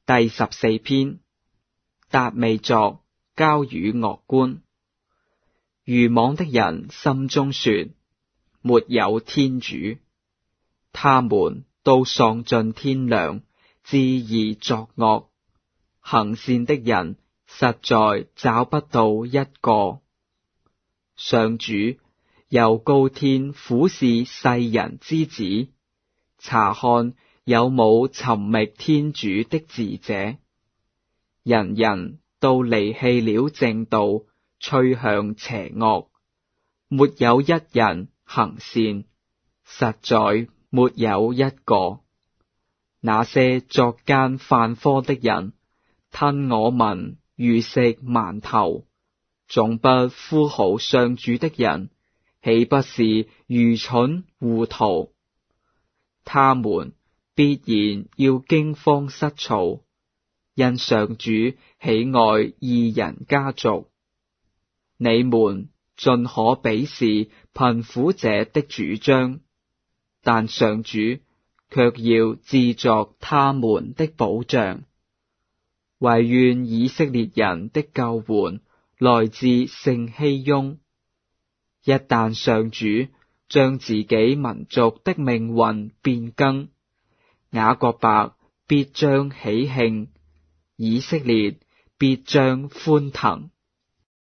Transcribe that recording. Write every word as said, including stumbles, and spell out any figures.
第十四篇，達味作交與樂觀。愚妄的人心中說，沒有天主，他們都喪盡天良，恣意作惡，行善的人實在找不到一個。上主由高天俯視世人之子，查看有冇尋覓天主的智者。人人都離棄了正道，趨向邪惡，沒有一人行善，實在沒有一個。那些作奸犯科的人，吞我民如食饅頭，總不呼號上主的人，豈不是愚蠢糊塗？他們必然要驚慌失措，因上主喜愛義人家族。你們盡可鄙視貧苦者的主張，但上主卻要自作他們的保障。惟願以色列人的救援來自聖熙雍。一旦上主將自己民族的命運變更，雅各伯必將喜慶，以色列必將歡騰。